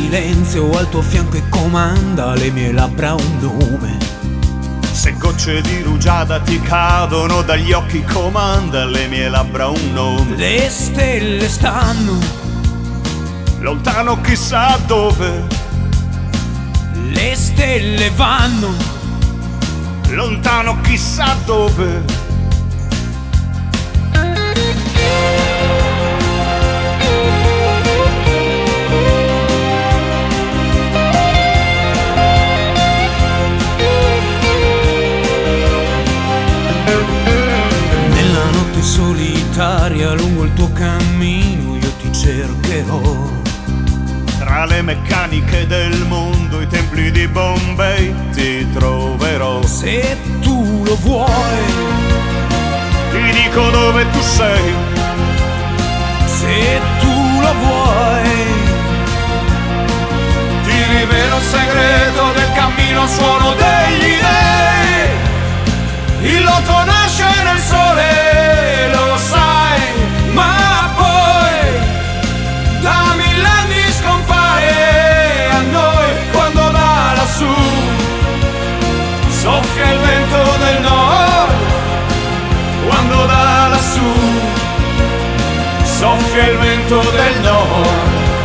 silenzio al tuo fianco e comanda le mie labbra un nome. Se gocce di rugiada ti cadono dagli occhi, comanda le mie labbra un nome. Le stelle stanno lontano chissà dove, le stelle vanno lontano chissà dove. Nella notte solitaria lungo il tuo cammino io ti cercherò. Tra le meccaniche del mondo, i templi di Bombay ti troverò. Se tu lo vuoi, ti dico dove tu sei. se tu lo vuoi, Ti rivelo il segreto del cammino, suono degli dei. Il loto nasce nel sole, lo sai, ma poi da millenni scompare. A noi quando da lassù soffia il vento del nord, quando da lassù soffia il vento del nord.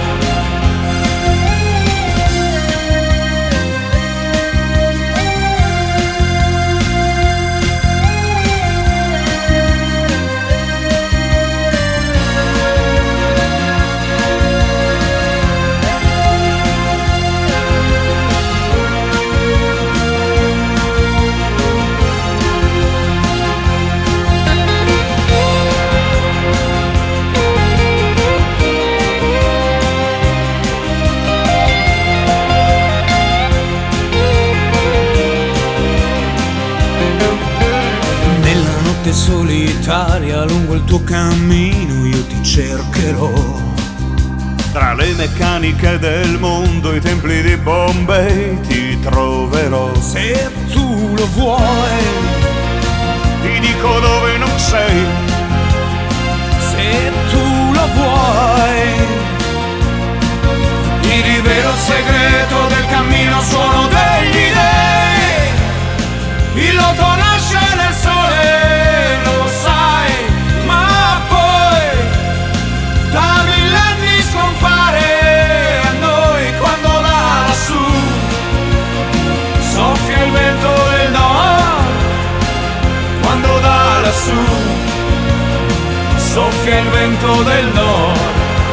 solitaria lungo il tuo cammino io ti cercherò. Tra le meccaniche del mondo, i templi di Bombay ti troverò. Se tu lo vuoi, ti dico dove non sei. Se tu lo vuoi, ti rivelo il segreto del cammino, suono degli dei. Il loto nasce nel sole, lo sai, ma poi da millenni scompare. A noi quando da lassù soffia il vento del nord, quando da lassù soffia il vento del nord.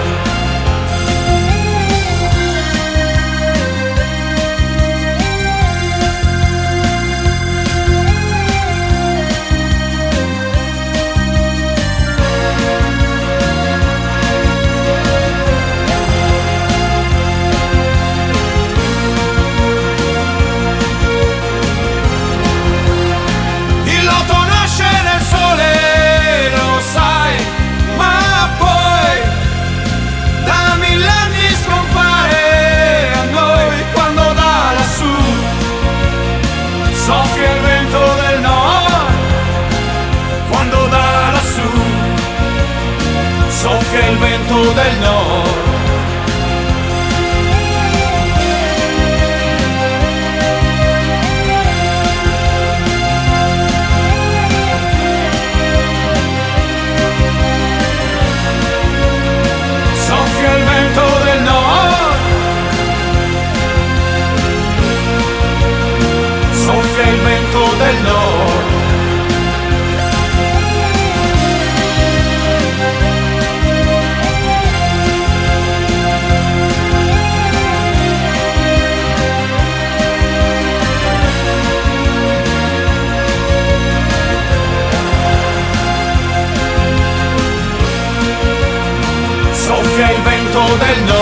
Soffia il vento del nord, quando da lassù soffia il vento del nord. Soffia il vento del nord, soffia il vento del nord. Soffia il vento del nord.